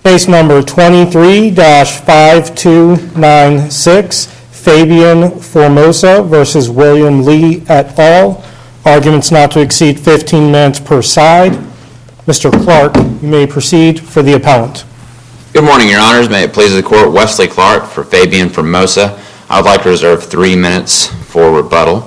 Case number 23-5296, Fabian Formosa versus William Lee et al. Arguments not to exceed 15 minutes per side. Mr. Clark, you may proceed for the appellant. Good morning, Your Honors. May it please the Court, Wesley Clark for Fabian Formosa. I would like to reserve 3 minutes for rebuttal.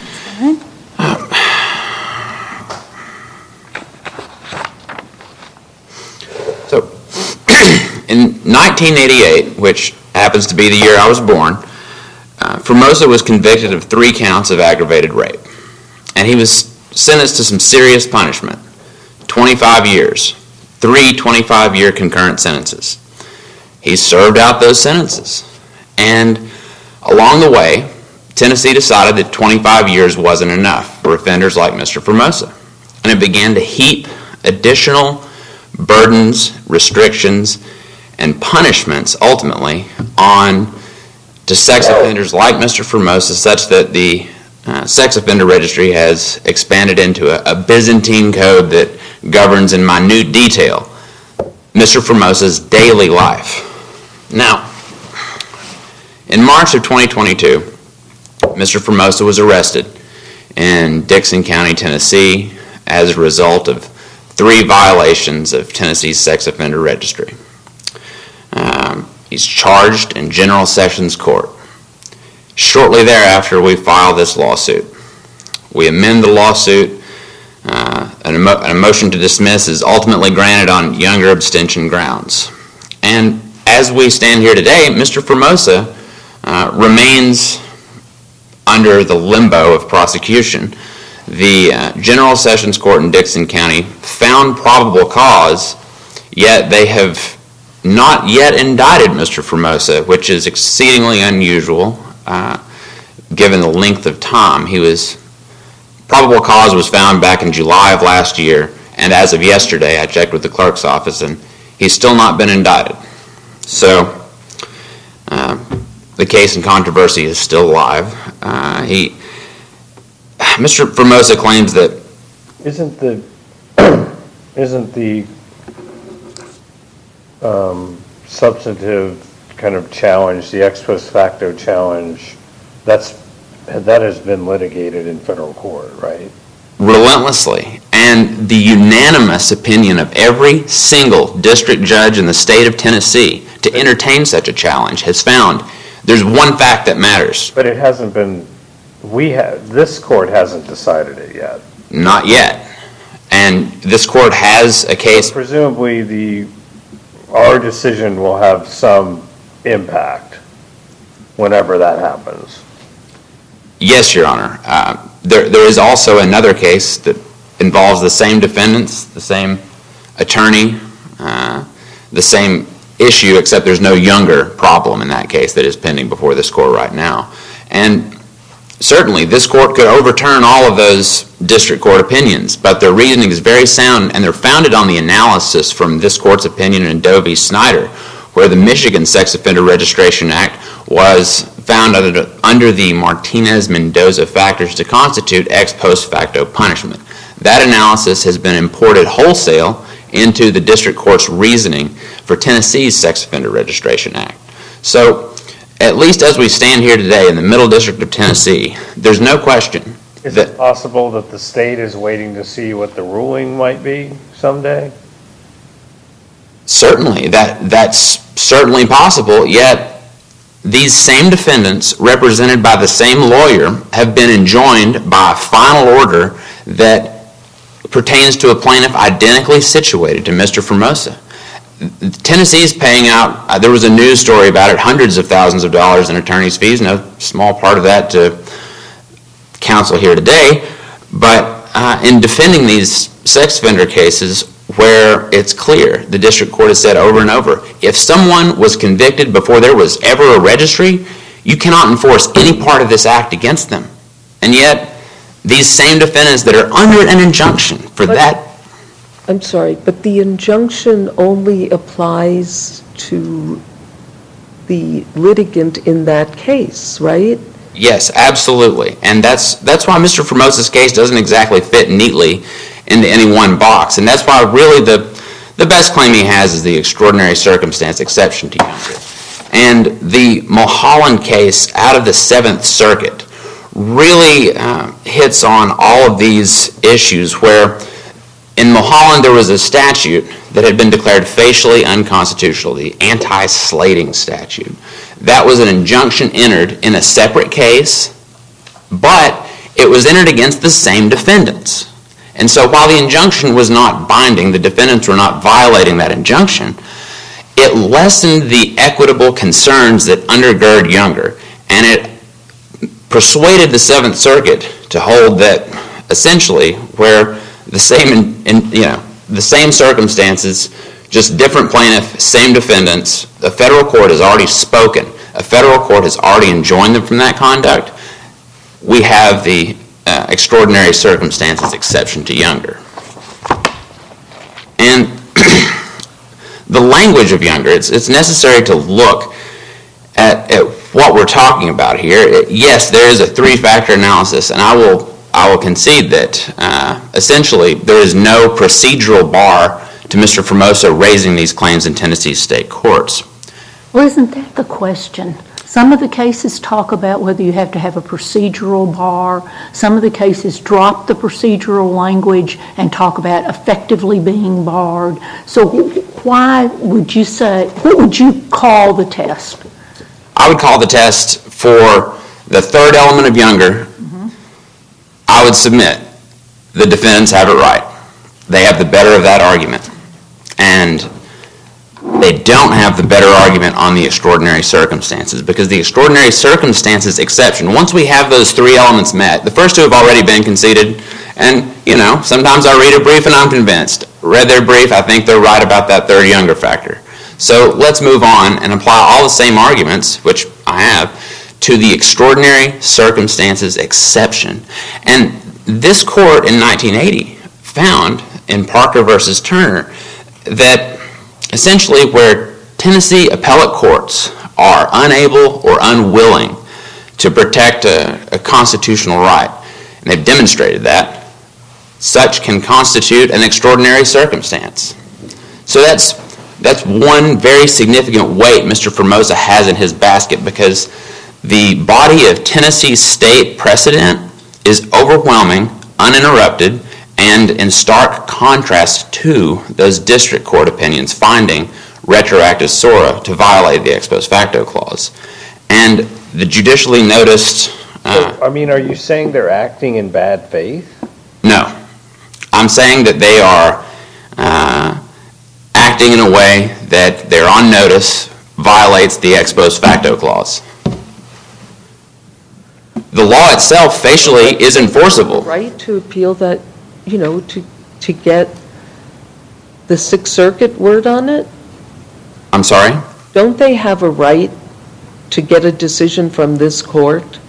In 1988, which happens to be the year I was born, Formosa was convicted of 3 counts of aggravated rape. And he was sentenced to some serious punishment, 25 years, 3 25-year concurrent sentences. He served out those sentences. And along the way, Tennessee decided that 25 years wasn't enough for offenders like Mr. Formosa. And it began to heap additional burdens, restrictions, and punishments, ultimately, to sex offenders like Mr. Formosa, such that the sex offender registry has expanded into a Byzantine code that governs in minute detail Mr. Formosa's daily life. Now, in March of 2022, Mr. Formosa was arrested in Dickson County, Tennessee, as a result of 3 violations of Tennessee's sex offender registry. He's charged in General Sessions Court. Shortly thereafter, we file this lawsuit. We amend the lawsuit. A motion to dismiss is ultimately granted on younger abstention grounds. And as we stand here today, Mr. Formosa remains under the limbo of prosecution. The General Sessions Court in Dickson County found probable cause, yet they have not yet indicted Mr. Formosa, which is exceedingly unusual given the length of time. Probable cause was found back in July of last year, and as of yesterday, I checked with the clerk's office, and he's still not been indicted. So, the case in controversy is still alive. Mr. Formosa claims that Isn't the substantive kind of challenge, the ex post facto challenge, that has been litigated in federal court, right? relentlessly, and the unanimous opinion of every single district judge in the state of Tennessee to entertain such a challenge has found there's one fact that matters. But it hasn't been, this court hasn't decided it yet. Not yet. And this court has a case. So presumably our decision will have some impact whenever that happens. Yes, Your Honor. There is also another case that involves the same defendants, the same attorney, the same issue, except there's no younger problem in that case that is pending before this court right now. And certainly this court could overturn all of those district court opinions, but their reasoning is very sound, and they're founded on the analysis from this court's opinion in Doe v. Snyder, where the Michigan Sex Offender Registration Act was found under the Martinez-Mendoza factors to constitute ex post facto punishment. That analysis has been imported wholesale into the district court's reasoning for Tennessee's Sex Offender Registration Act. So, at least as we stand here today in the Middle District of Tennessee, there's no question. Is it possible that the state is waiting to see what the ruling might be someday? Certainly, that's certainly possible, yet these same defendants, represented by the same lawyer, have been enjoined by a final order that pertains to a plaintiff identically situated to Mr. Formosa. Tennessee is paying out, there was a news story about it, hundreds of thousands of dollars in attorney's fees, no small part of that to counsel here today, but in defending these sex offender cases where it's clear, the district court has said over and over, if someone was convicted before there was ever a registry, you cannot enforce any part of this act against them. And yet, these same defendants that are under an injunction for that. I'm sorry, but the injunction only applies to the litigant in that case, right? Yes, absolutely. And that's why Mr. Formosa's case doesn't exactly fit neatly into any one box. And that's why really the The best claim he has is the extraordinary circumstance exception to Younger. And the Mulholland case out of the Seventh Circuit really hits on all of these issues where in Mulholland there was a statute that had been declared facially unconstitutional, the anti-slating statute. That was an injunction entered in a separate case, but it was entered against the same defendants. And so while the injunction was not binding, the defendants were not violating that injunction, it lessened the equitable concerns that undergird Younger, and it persuaded the Seventh Circuit to hold that essentially where the same circumstances, just different plaintiff, same defendants, the federal court has already spoken, a federal court has already enjoined them from that conduct, we have the extraordinary circumstances exception to Younger. And the language of Younger, it's necessary to look at what we're talking about here. Yes, there is a three-factor analysis, and I will concede that essentially there is no procedural bar to Mr. Formosa raising these claims in Tennessee's state courts. Well, isn't that the question? Some of the cases talk about whether you have to have a procedural bar. Some of the cases drop the procedural language and talk about effectively being barred. So why would you say, what would you call the test? I would call the test for the third element of Younger. I would submit the defendants have it right. They have the better of that argument. And they don't have the better argument on the extraordinary circumstances, because the extraordinary circumstances exception, once we have those three elements met, the first two have already been conceded, and sometimes I read a brief and I'm convinced. Read their brief, I think they're right about that third Younger factor. So let's move on and apply all the same arguments, which I have, to the extraordinary circumstances exception. And this court in 1980 found in Parker versus Turner that essentially where Tennessee appellate courts are unable or unwilling to protect a constitutional right, and they've demonstrated that, such can constitute an extraordinary circumstance. So that's one very significant weight Mr. Formosa has in his basket, because the body of Tennessee state precedent is overwhelming, uninterrupted, and in stark contrast to those district court opinions finding retroactive SORA to violate the ex post facto clause. And the judicially noticed... are you saying they're acting in bad faith? No. I'm saying that they are acting in a way that they're on notice violates the ex post facto clause. The law itself facially is enforceable. Right to appeal that, to get the Sixth Circuit word on it? I'm sorry? Don't they have a right to get a decision from this court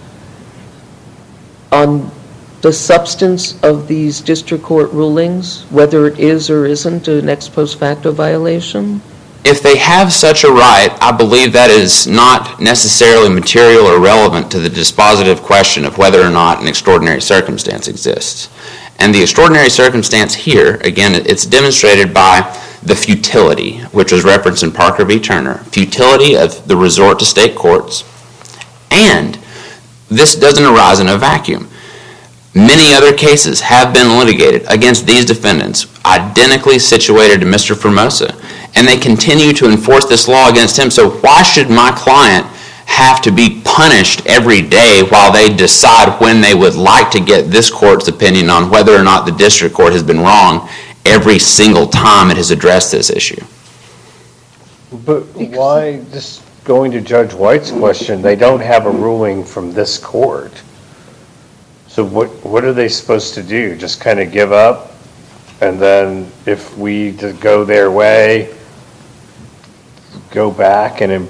on the substance of these district court rulings, whether it is or isn't an ex post facto violation? If they have such a right, I believe that is not necessarily material or relevant to the dispositive question of whether or not an extraordinary circumstance exists. And the extraordinary circumstance here, again, it's demonstrated by the futility, which was referenced in Parker v. Turner, futility of the resort to state courts. And this doesn't arise in a vacuum. Many other cases have been litigated against these defendants, identically situated to Mr. Formosa, and they continue to enforce this law against him. So why should my client have to be punished every day while they decide when they would like to get this court's opinion on whether or not the district court has been wrong every single time it has addressed this issue? But why, just going to Judge White's question, they don't have a ruling from this court. So what are they supposed to do? Just kind of give up? And then if we go their way, go back and,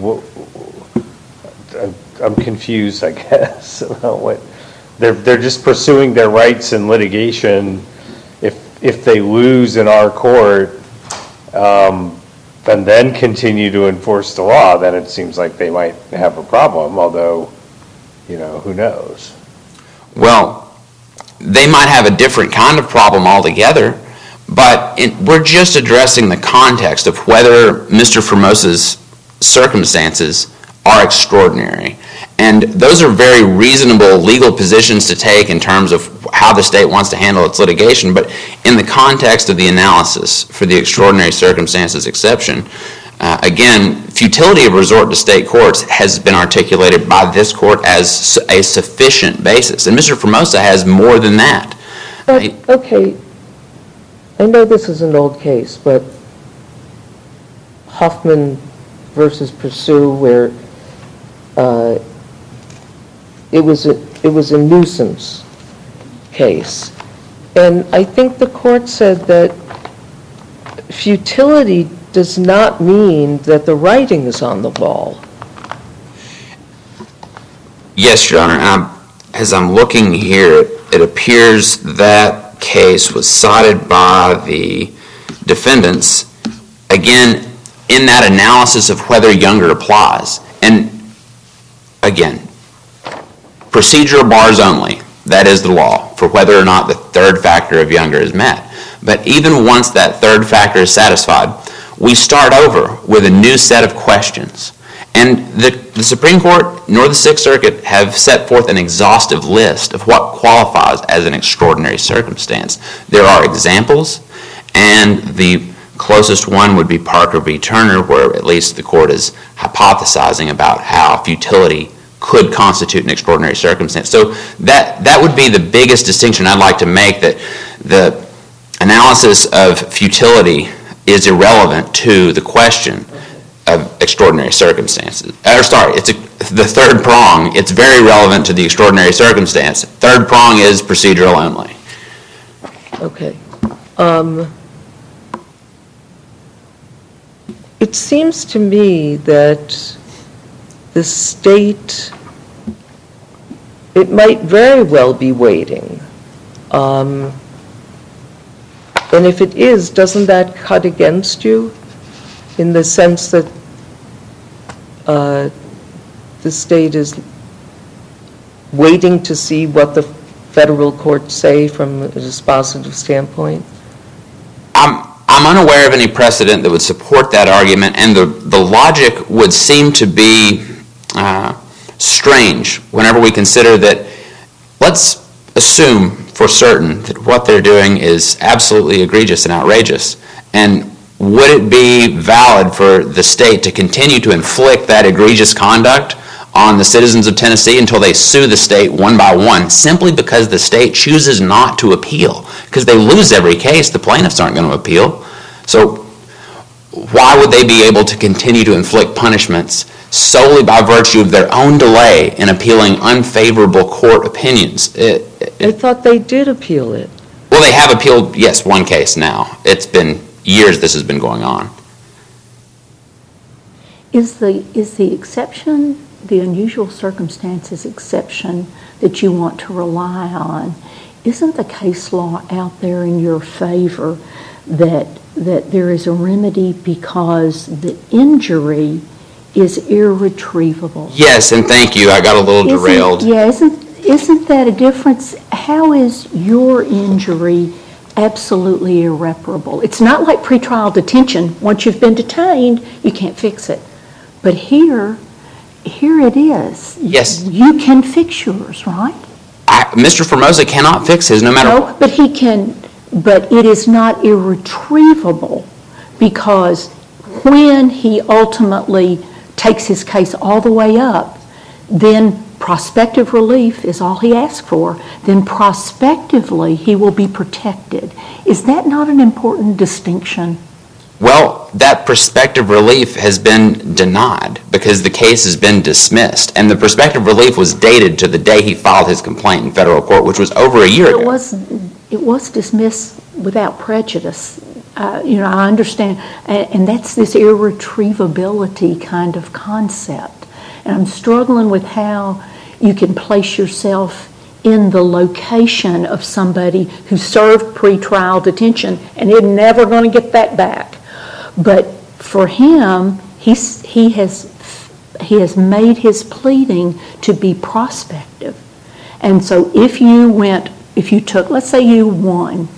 I'm confused, I guess, about what, they're just pursuing their rights in litigation. If they lose in our court, and then continue to enforce the law, then it seems like they might have a problem, although, who knows? Well, they might have a different kind of problem altogether, But we're just addressing the context of whether Mr. Formosa's circumstances are extraordinary. And those are very reasonable legal positions to take in terms of how the state wants to handle its litigation. But in the context of the analysis for the extraordinary circumstances exception, again, futility of resort to state courts has been articulated by this court as a sufficient basis. And Mr. Formosa has more than that. But, okay, I know this is an old case, but Huffman versus Pursue, where it was a nuisance case. And I think the court said that futility does not mean that the writing is on the wall. Yes, Your Honor. As I'm looking here, it appears that case was cited by the defendants, again, in that analysis of whether Younger applies. And again, procedural bars only, that is the law, for whether or not the third factor of Younger is met. But even once that third factor is satisfied, we start over with a new set of questions. And the Supreme Court nor the Sixth Circuit have set forth an exhaustive list of what qualifies as an extraordinary circumstance. There are examples, and the closest one would be Parker v. Turner, where at least the court is hypothesizing about how futility could constitute an extraordinary circumstance. So that would be the biggest distinction I'd like to make, that the analysis of futility is irrelevant to the question of extraordinary circumstances. It's the third prong. It's very relevant to the extraordinary circumstance. Third prong is procedural only. Okay. It seems to me that the state, it might very well be waiting. And if it is, doesn't that cut against you in the sense that the state is waiting to see what the federal courts say from a dispositive standpoint? I'm unaware of any precedent that would support that argument, and the logic would seem to be strange whenever we consider that, let's assume for certain that what they're doing is absolutely egregious and outrageous. And would it be valid for the state to continue to inflict that egregious conduct on the citizens of Tennessee until they sue the state one by one, simply because the state chooses not to appeal? Because they lose every case, the plaintiffs aren't going to appeal. So why would they be able to continue to inflict punishments solely by virtue of their own delay in appealing unfavorable court opinions? I thought they did appeal it. Well, they have appealed, yes, one case now. It's been years this has been going on. Is the exception, the unusual circumstances exception that you want to rely on, isn't the case law out there in your favor that there is a remedy because the injury is irretrievable? Yes, and thank you. I got a little derailed. Isn't that a difference? How is your injury absolutely irreparable? It's not like pretrial detention. Once you've been detained, you can't fix it. But here it is. Yes. You can fix yours, right? Mr. Formosa cannot fix his, no matter what. But he can. But it is not irretrievable, because when he ultimately takes his case all the way up, then prospective relief is all he asks for. Then prospectively he will be protected. Is that not an important distinction? Well, that prospective relief has been denied because the case has been dismissed. And the prospective relief was dated to the day he filed his complaint in federal court, which was over a year ago. It was dismissed without prejudice. I understand. And that's this irretrievability kind of concept. And I'm struggling with how you can place yourself in the location of somebody who served pretrial detention and is never going to get that back. But for him, he has made his pleading to be prospective. And so if you took, let's say you won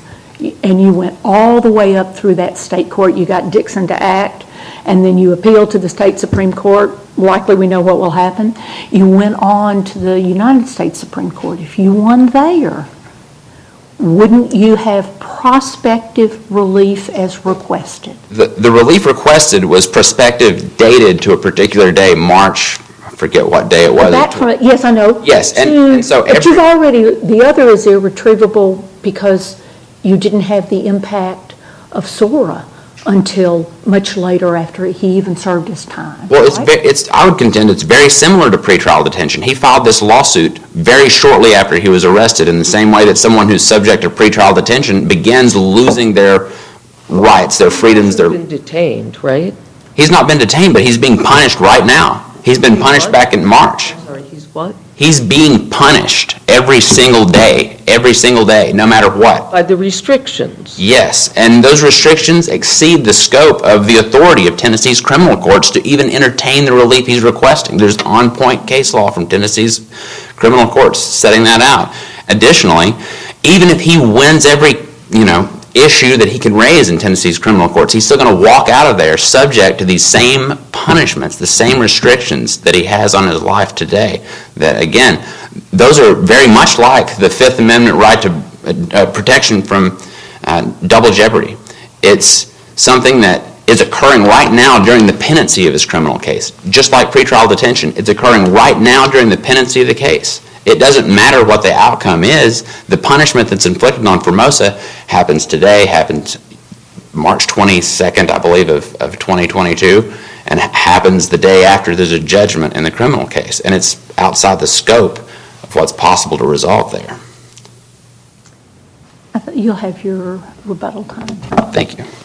and you went all the way up through that state court, you got Dixon to act, and then you appealed to the state Supreme Court, likely we know what will happen. You went on to the United States Supreme Court. If you won there, wouldn't you have prospective relief as requested? The relief requested was prospective, dated to a particular day, March, I forget what day it was. Yes, I know. Yes, and so but you've already, the other is irretrievable because you didn't have the impact of SORA until much later after he even served his time. Well, right? I would contend it's very similar to pretrial detention. He filed this lawsuit very shortly after he was arrested, in the same way that someone who's subject to pretrial detention begins losing their rights, their freedoms. He's been detained, right? He's not been detained, but he's being punished right now. He's been punished back in March. I'm sorry, he's what? He's being punished every single day, no matter what. By the restrictions. Yes, and those restrictions exceed the scope of the authority of Tennessee's criminal courts to even entertain the relief he's requesting. There's on-point case law from Tennessee's criminal courts setting that out. Additionally, even if he wins every, issue that he can raise in Tennessee's criminal courts, he's still going to walk out of there subject to these same punishments, the same restrictions that he has on his life today. That, again, those are very much like the Fifth Amendment right to protection from double jeopardy. It's something that is occurring right now during the pendency of his criminal case. Just like pretrial detention, it's occurring right now during the pendency of the case. It doesn't matter what the outcome is. The punishment that's inflicted on Formosa happens today, happens March 22nd, I believe, of 2022, and happens the day after there's a judgment in the criminal case. And it's outside the scope of what's possible to resolve there. You'll have your rebuttal time. Thank you.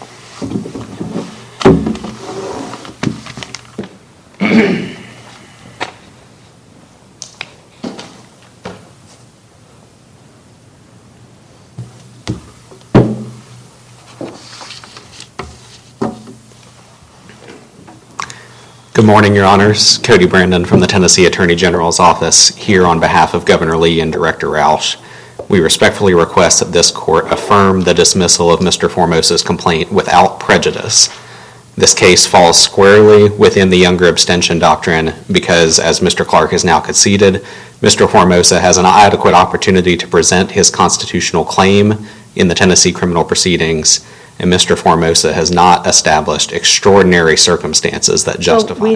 Good morning, Your Honors. Cody Brandon from the Tennessee Attorney General's Office, here on behalf of Governor Lee and Director Roush. We respectfully request that this court affirm the dismissal of Mr. Formosa's complaint without prejudice. This case falls squarely within the Younger abstention doctrine because, as Mr. Clark has now conceded, Mr. Formosa has an adequate opportunity to present his constitutional claim in the Tennessee criminal proceedings, and Mr. Formosa has not established extraordinary circumstances that justify. So we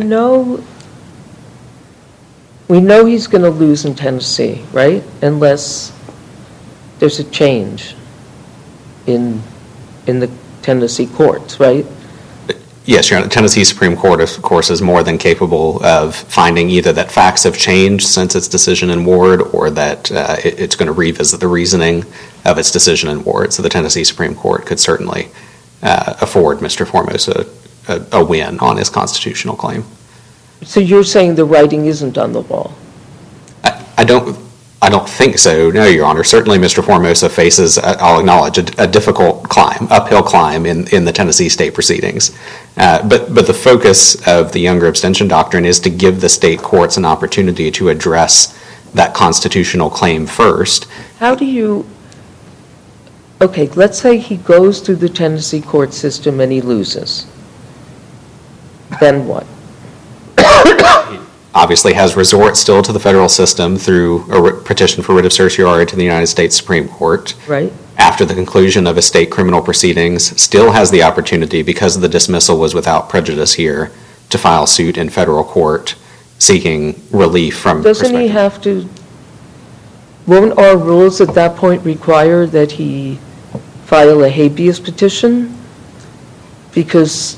know he's going to lose in Tennessee, right? Unless there's a change in the Tennessee courts, right? Yes, Your Honor. The Tennessee Supreme Court, of course, is more than capable of finding either that facts have changed since its decision in Ward or that it's going to revisit the reasoning of its decision in Ward. So the Tennessee Supreme Court could certainly afford Mr. Formosa a win on his constitutional claim. So you're saying the writing isn't on the wall? I don't think so, no, Your Honor. Certainly Mr. Formosa faces, I'll acknowledge, a difficult climb, uphill climb in the Tennessee state proceedings. But the focus of the Younger abstention doctrine is to give the state courts an opportunity to address that constitutional claim first. How do you, okay, let's say he goes through the Tennessee court system and he loses. Then what? Obviously has resort still to the federal system through a petition for writ of certiorari to the United States Supreme Court. Right. After the conclusion of a state criminal proceedings, still has the opportunity, because the dismissal was without prejudice here, to file suit in federal court seeking relief from Doesn't he have to, won't our rules at that point require that he file a habeas petition? Because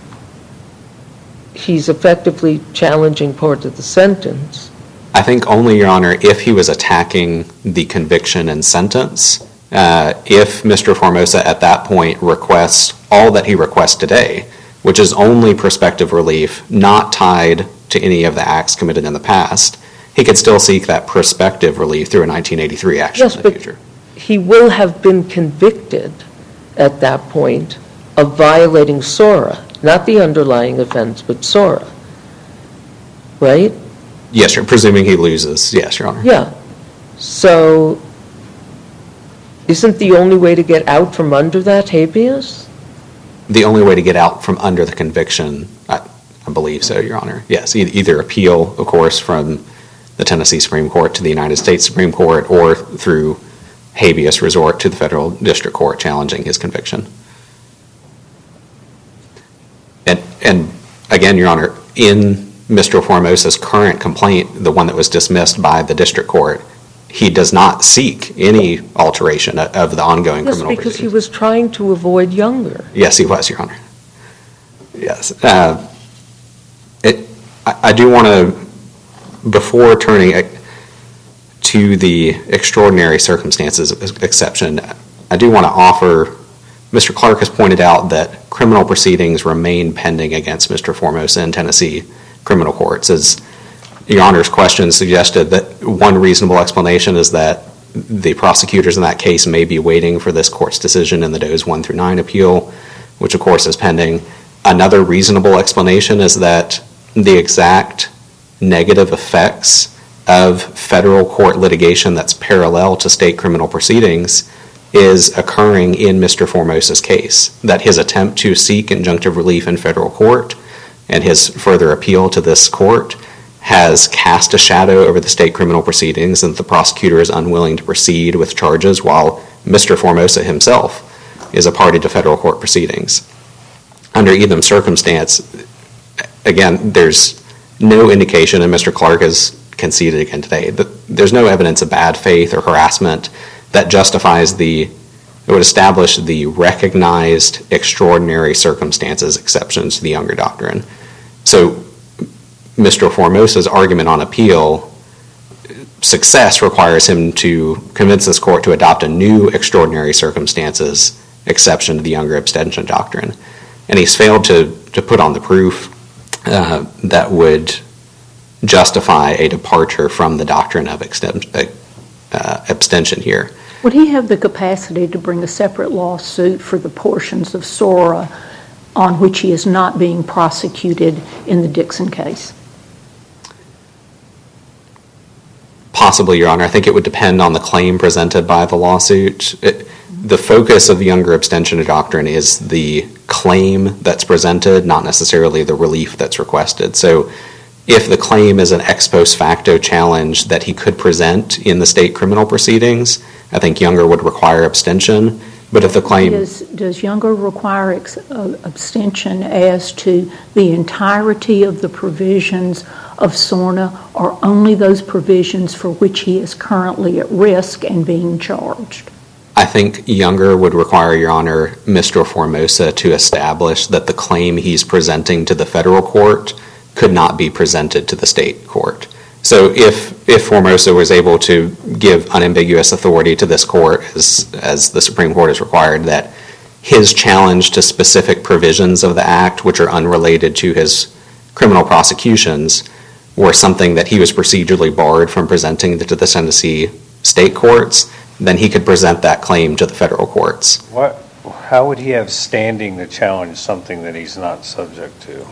he's effectively challenging part of the sentence. I think only, Your Honor, if he was attacking the conviction and sentence. If Mr. Formosa at that point requests all that he requests today, which is only prospective relief, not tied to any of the acts committed in the past, he could still seek that prospective relief through a 1983 action in the future. Yes, but he will have been convicted at that point of violating SORA. Not the underlying offense, but SORA, right? Yes, presuming he loses. Yes, Your Honor. Yeah. So Isn't the only way to get out from under that habeas? The only way to get out from under the conviction, I believe so, Your Honor. Yes, either appeal, of course, from the Tennessee Supreme Court to the United States Supreme Court, or through habeas resort to the federal district court challenging his conviction. And again, Your Honor, in Mr. Formosa's current complaint, the one that was dismissed by the district court, he does not seek any alteration of the ongoing criminal Yes, because he proceedings. was trying to avoid Younger. Yes, he was, Your Honor. Yes. I do want to, before turning to the extraordinary circumstances exception, I do want to offer, Mr. Clark has pointed out that criminal proceedings remain pending against Mr. Formosa in Tennessee criminal courts. As Your Honor's question suggested, that one reasonable explanation is that the prosecutors in that case may be waiting for this court's decision in the Doe's 1 through 9 appeal, which of course is pending. Another reasonable explanation is that the exact negative effects of federal court litigation that's parallel to state criminal proceedings is occurring in Mr. Formosa's case. That his attempt to seek injunctive relief in federal court and his further appeal to this court has cast a shadow over the state criminal proceedings, and the prosecutor is unwilling to proceed with charges while Mr. Formosa himself is a party to federal court proceedings. Under either circumstance, again, there's no indication, and Mr. Clark has conceded again today, that there's no evidence of bad faith or harassment that would establish the recognized extraordinary circumstances exceptions to the Younger doctrine. So Mr. Formosa's argument on appeal, success requires him to convince this court to adopt a new extraordinary circumstances exception to the Younger abstention doctrine. And he's failed to put on the proof that would justify a departure from the doctrine of abstention here. Would he have the capacity to bring a separate lawsuit for the portions of SORA on which he is not being prosecuted in the Dixon case? Possibly, Your Honor. I think it would depend on the claim presented by the lawsuit. The focus of the Younger abstention doctrine is the claim that's presented, not necessarily the relief that's requested. So if the claim is an ex post facto challenge that he could present in the state criminal proceedings, I think Younger would require abstention. But if the claim... Does Younger require abstention as to the entirety of the provisions of SORNA, or only those provisions for which he is currently at risk and being charged? I think Younger would require, Your Honor, Mr. Formosa to establish that the claim he's presenting to the federal court could not be presented to the state court. So if Formosa was able to give unambiguous authority to this court, as the Supreme Court has required, that his challenge to specific provisions of the Act, which are unrelated to his criminal prosecutions, were something that he was procedurally barred from presenting to the Tennessee state courts, then he could present that claim to the federal courts. How would he have standing to challenge something that he's not subject to?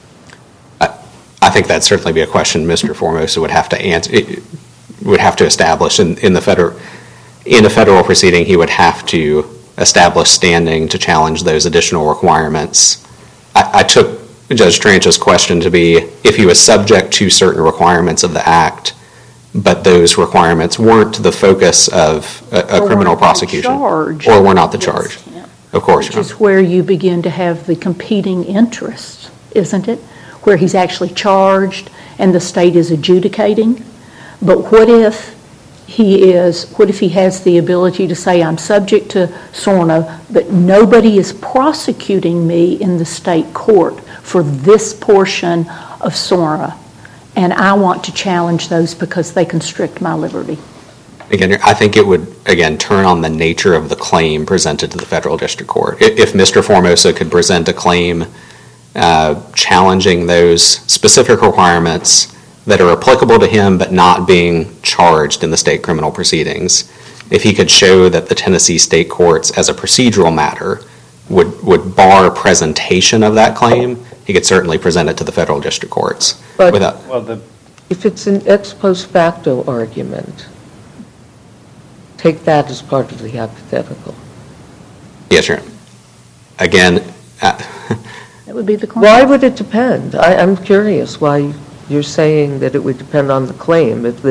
I think that'd certainly be a question Mr. Formosa would have to answer. Would have to establish in a federal proceeding. He would have to establish standing to challenge those additional requirements. I took Judge Tranch's question to be if he was subject to certain requirements of the Act, but those requirements weren't the focus of a criminal prosecution, or were not the charge. Of course, which is where you begin to have the competing interests, isn't it? Where he's actually charged and the state is adjudicating. But what if he has the ability to say, I'm subject to SORNA, but nobody is prosecuting me in the state court for this portion of SORNA, and I want to challenge those because they constrict my liberty? Again, I think it would, turn on the nature of the claim presented to the federal district court. If Mr. Formosa could present a claim challenging those specific requirements that are applicable to him but not being charged in the state criminal proceedings, if he could show that the Tennessee state courts as a procedural matter would bar presentation of that claim, he could certainly present it to the federal district courts. If it's an ex post facto argument, take that as part of the hypothetical. Yes, Your Honor. Again, That would be the claim. Why would it depend? I'm curious why you're saying that it would depend on the claim. If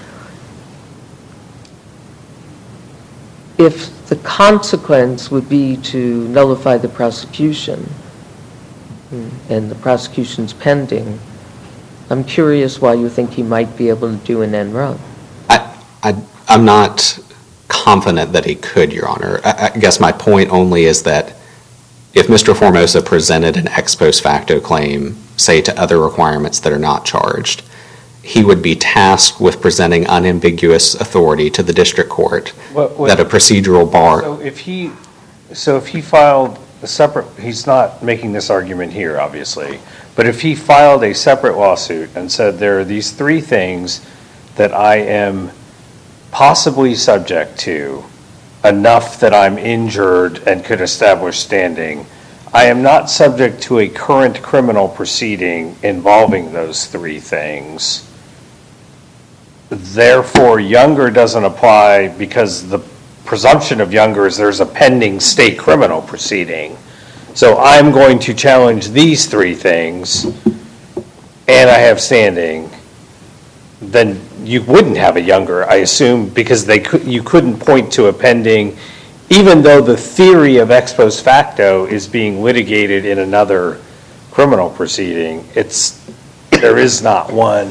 the consequence would be to nullify the prosecution, and the prosecution's pending, I'm curious why you think he might be able to do an end run. I'm not confident that he could, Your Honor. I guess my point only is that if Mr. Formosa presented an ex post facto claim, say to other requirements that are not charged, he would be tasked with presenting unambiguous authority to the district court that a procedural bar. So if he filed a separate, he's not making this argument here, obviously, but if he filed a separate lawsuit and said there are these three things that I am possibly subject to, enough that I'm injured and could establish standing, I am not subject to a current criminal proceeding involving those three things. Therefore, Younger doesn't apply because the presumption of Younger is there's a pending state criminal proceeding. So I'm going to challenge these three things and I have standing. Then you wouldn't have a Younger, I assume, because you couldn't point to a pending, even though the theory of ex post facto is being litigated in another criminal proceeding. There is not one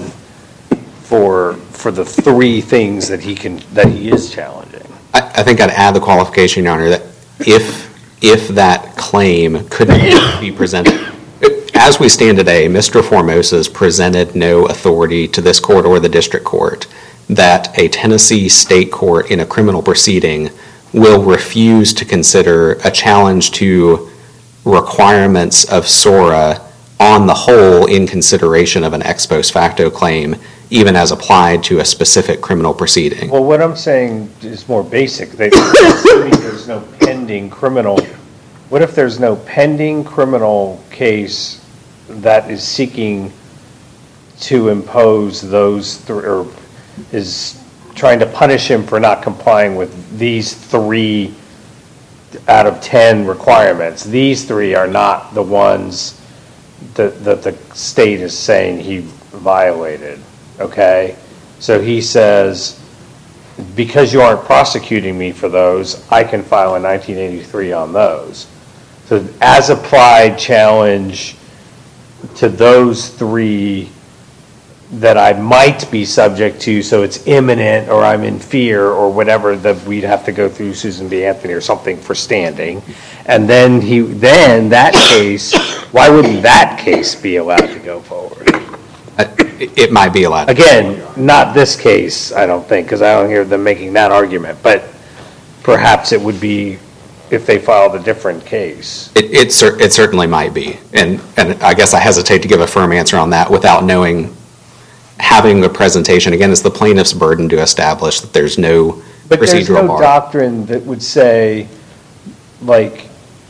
for the three things that he is challenging. I think I'd add the qualification, Your Honor, that if that claim could be presented, as we stand today, Mr. Formosa's presented no authority to this court or the district court that a Tennessee state court in a criminal proceeding will refuse to consider a challenge to requirements of SORA on the whole in consideration of an ex post facto claim, even as applied to a specific criminal proceeding. Well, what I'm saying is more basic. There's no pending criminal. What if there's no pending criminal case that is seeking to impose those three, or is trying to punish him for not complying with these 3 out of 10 requirements? These 3 are not the ones that the state is saying he violated, okay? So he says, because you aren't prosecuting me for those, I can file a 1983 on those. So as applied challenge to those 3 that I might be subject to, so it's imminent or I'm in fear or whatever, that we'd have to go through Susan B. Anthony or something for standing. And then that case, why wouldn't that case be allowed to go forward? It might be allowed. Again, not this case, I don't think, because I don't hear them making that argument, but perhaps it would be if they filed a different case. It certainly might be. And I guess I hesitate to give a firm answer on that without having a presentation. Again, it's the plaintiff's burden to establish that there's no procedural bar. But there's no doctrine that would say, like,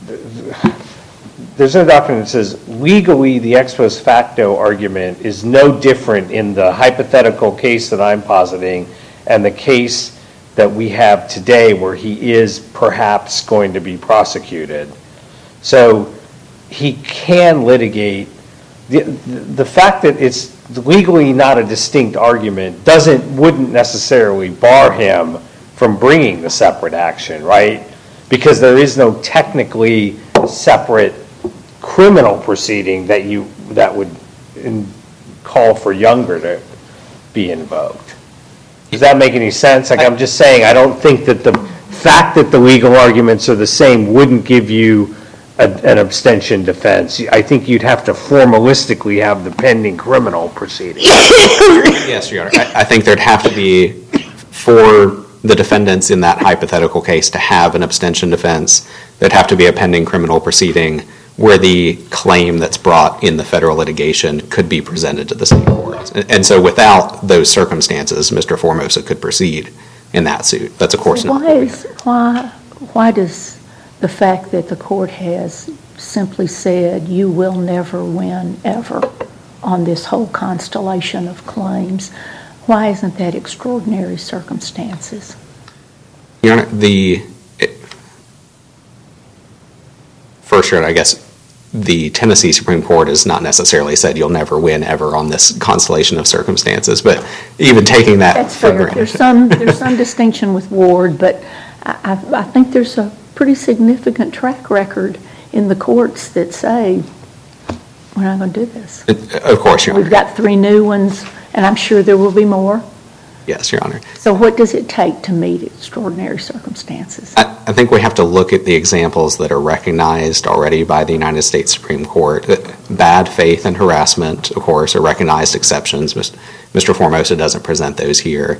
there's no doctrine that says legally the ex post facto argument is no different in the hypothetical case that I'm positing and the case that we have today where he is perhaps going to be prosecuted. So he can litigate. The fact that it's legally not a distinct argument wouldn't necessarily bar him from bringing the separate action, right? Because there is no technically separate criminal proceeding that would call for Younger to be invoked. Does that make any sense? Like, I'm just saying, I don't think that the fact that the legal arguments are the same wouldn't give you an abstention defense. I think you'd have to formalistically have the pending criminal proceeding. Yes, Your Honor. I think there'd have to be, for the defendants in that hypothetical case to have an abstention defense, there'd have to be a pending criminal proceeding where the claim that's brought in the federal litigation could be presented to the state courts. And so without those circumstances, Mr. Formosa could proceed in that suit. That's, of course, not. Why does the fact that the court has simply said you will never win ever on this whole constellation of claims, why isn't that extraordinary circumstances? Your Honor, first, I guess the Tennessee Supreme Court has not necessarily said you'll never win ever on this constellation of circumstances, but even taking that That's for fair. granted. There's some distinction with Ward, but I think there's a pretty significant track record in the courts that say, we're not going to do this. Of course, Your Honor. We've got 3 new ones, and I'm sure there will be more. Yes, Your Honor. So what does it take to meet extraordinary circumstances? I think we have to look at the examples that are recognized already by the United States Supreme Court. Bad faith and harassment, of course, are recognized exceptions. Mr. Formosa doesn't present those here.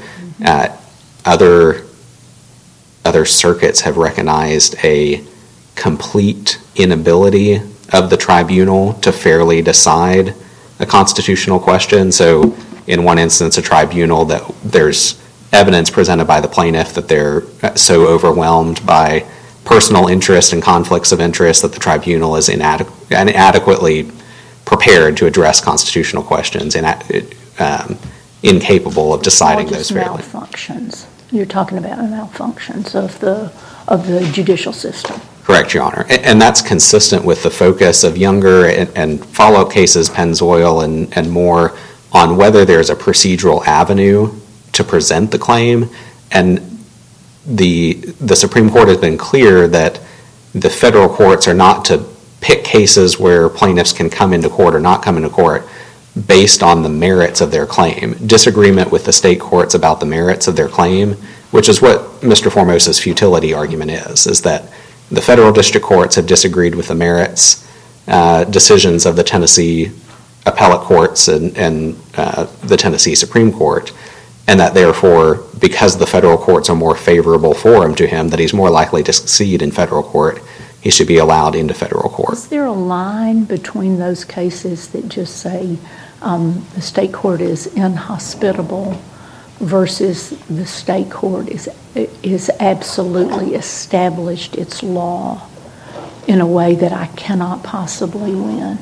Other circuits have recognized a complete inability of the tribunal to fairly decide a constitutional question. So in one instance, a tribunal that there's evidence presented by the plaintiff that they're so overwhelmed by personal interest and conflicts of interest that the tribunal is inadequately prepared to address constitutional questions and incapable of deciding those fairly. Malfunctions. You're talking about malfunctions of the judicial system. Correct, Your Honor. And that's consistent with the focus of Younger and follow-up cases, Pennzoil and more, on whether there's a procedural avenue to present the claim. And the Supreme Court has been clear that the federal courts are not to pick cases where plaintiffs can come into court or not come into court based on the merits of their claim. Disagreement with the state courts about the merits of their claim, which is what Mr. Formosa's futility argument is that the federal district courts have disagreed with the merits decisions of the Tennessee appellate courts and the Tennessee Supreme Court, and that therefore, because the federal courts are more favorable forum to him, that he's more likely to succeed in federal court, he should be allowed into federal court. Is there a line between those cases that just say the state court is inhospitable versus the state court is absolutely established its law in a way that I cannot possibly win?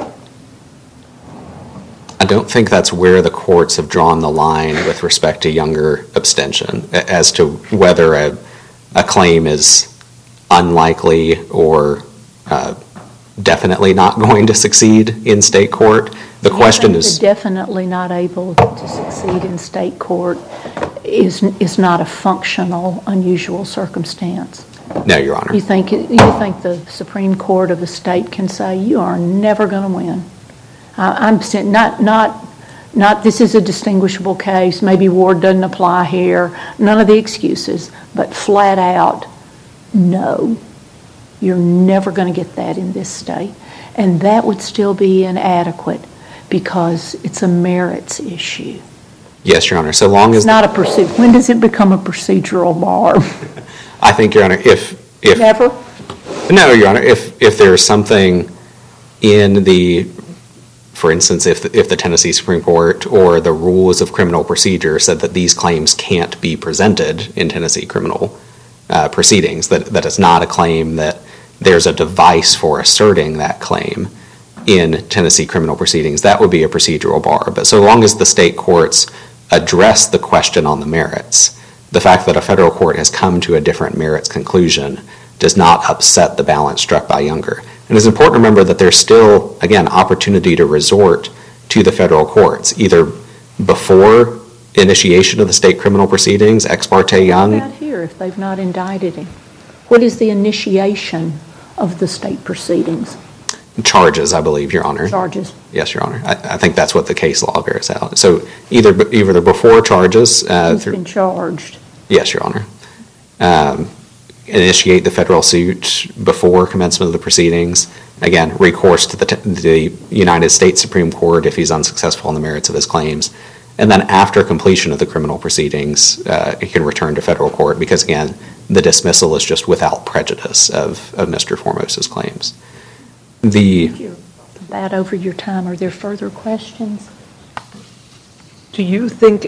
I don't think that's where the courts have drawn the line with respect to Younger abstention as to whether a claim is unlikely or definitely not going to succeed in state court. The question is definitely not able to succeed in state court is not a functional, unusual circumstance. No, Your Honor. You think the Supreme Court of a state can say you are never going to win? I'm saying not this is a distinguishable case. Maybe Ward doesn't apply here. None of the excuses, but flat out, no. You're never going to get that in this state. And that would still be inadequate because it's a merits issue. Yes, Your Honor. So long as... It's not when does it become a procedural bar? I think, Your Honor, if... Never? No, Your Honor. If there's something in the... For instance, if the Tennessee Supreme Court or the rules of criminal procedure said that these claims can't be presented in Tennessee criminal proceedings, that it's not a claim that there's a device for asserting that claim in Tennessee criminal proceedings, that would be a procedural bar. But so long as the state courts address the question on the merits, the fact that a federal court has come to a different merits conclusion does not upset the balance struck by Younger. And it's important to remember that there's still, again, opportunity to resort to the federal courts, either before initiation of the state criminal proceedings, ex parte Young. What about here if they've not indicted him? What is the initiation of the state proceedings? Charges, I believe, Your Honor. Charges. Yes, Your Honor. I think that's what the case law bears out. So either before charges... He's been charged. Yes, Your Honor. Initiate the federal suit before commencement of the proceedings. Again, recourse to the United States Supreme Court if he's unsuccessful in the merits of his claims. And then after completion of the criminal proceedings, he can return to federal court because, again, the dismissal is just without prejudice of Mr. Formosa's claims. You're about over your time. Are there further questions? Do you think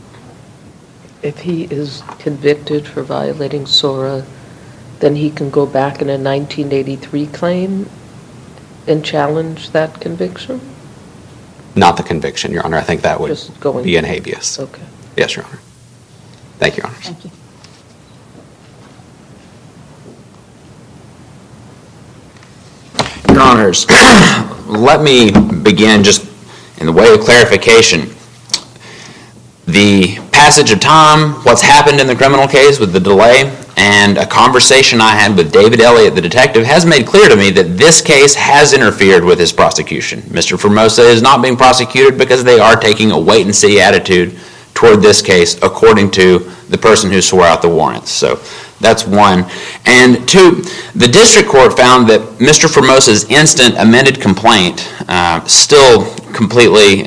if he is convicted for violating SORA, then he can go back in a 1983 claim and challenge that conviction? Not the conviction, Your Honor. I think that would be in habeas. Okay. Yes, Your Honor. Thank you, Your Honor. Thank you. Honors, let me begin just in the way of clarification. The passage of time, what's happened in the criminal case with the delay, and a conversation I had with David Elliott, the detective, has made clear to me that this case has interfered with his prosecution. Mr. Formosa is not being prosecuted because they are taking a wait-and-see attitude toward this case, according to the person who swore out the warrants. So that's one. And two, the district court found that Mr. Formosa's instant amended complaint still completely,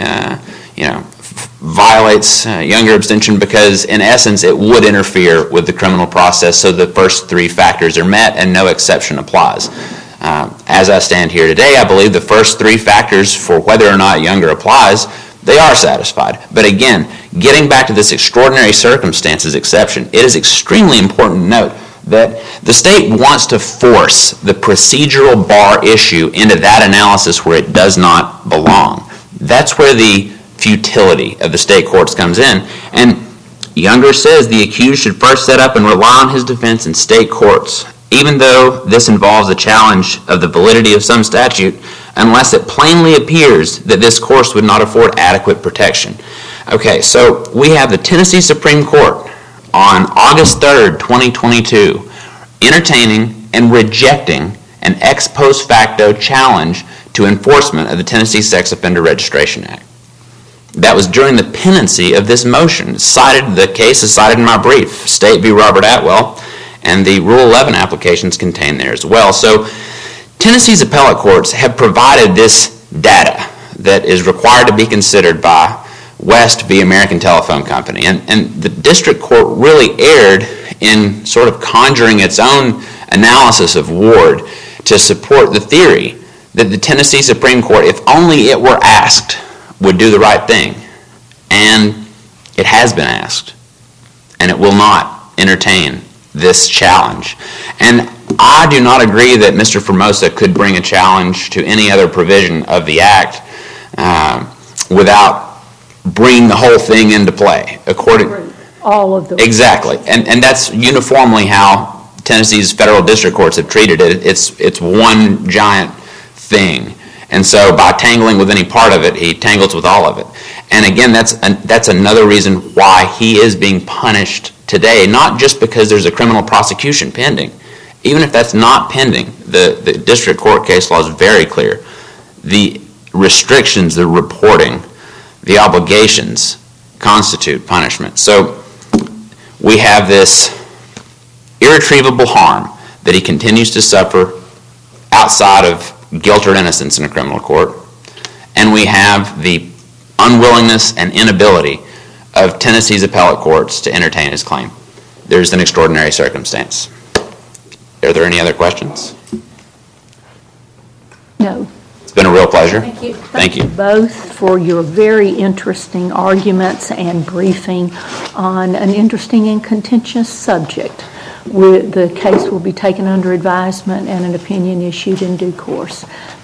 violates younger abstention because, in essence, it would interfere with the criminal process, so the first three factors are met and no exception applies. As I stand here today, I believe the first three factors for whether or not younger applies, they are satisfied. But again, getting back to this extraordinary circumstances exception, it is extremely important to note that the state wants to force the procedural bar issue into that analysis where it does not belong. That's where the futility of the state courts comes in. And Younger says the accused should first set up and rely on his defense in state courts, even though this involves a challenge of the validity of some statute, unless it plainly appears that this course would not afford adequate protection. Okay, so we have the Tennessee Supreme Court on August 3rd, 2022, entertaining and rejecting an ex post facto challenge to enforcement of the Tennessee Sex Offender Registration Act. That was during the pendency of this motion. The case is cited in my brief, State v. Robert Atwell, and the Rule 11 applications contained there as well. So Tennessee's appellate courts have provided this data that is required to be considered by West v. American Telephone Company. And the district court really erred in sort of conjuring its own analysis of Ward to support the theory that the Tennessee Supreme Court, if only it were asked, would do the right thing. And it has been asked. And it will not entertain this challenge. And I do not agree that Mr. Formosa could bring a challenge to any other provision of the Act without bringing the whole thing into play. All of them. Exactly. And that's uniformly how Tennessee's federal district courts have treated it. It's one giant thing. And so by tangling with any part of it, he tangles with all of it. And again, that's another reason why he is being punished today, not just because there's a criminal prosecution pending. Even if that's not pending, the district court case law is very clear. The restrictions, the reporting, the obligations constitute punishment. So we have this irretrievable harm that he continues to suffer outside of guilt or innocence in a criminal court, and we have the unwillingness and inability of Tennessee's appellate courts to entertain his claim. There's an extraordinary circumstance. Are there any other questions? No. It's been a real pleasure. Thank you. Thank you both for your very interesting arguments and briefing on an interesting and contentious subject. The case will be taken under advisement and an opinion issued in due course.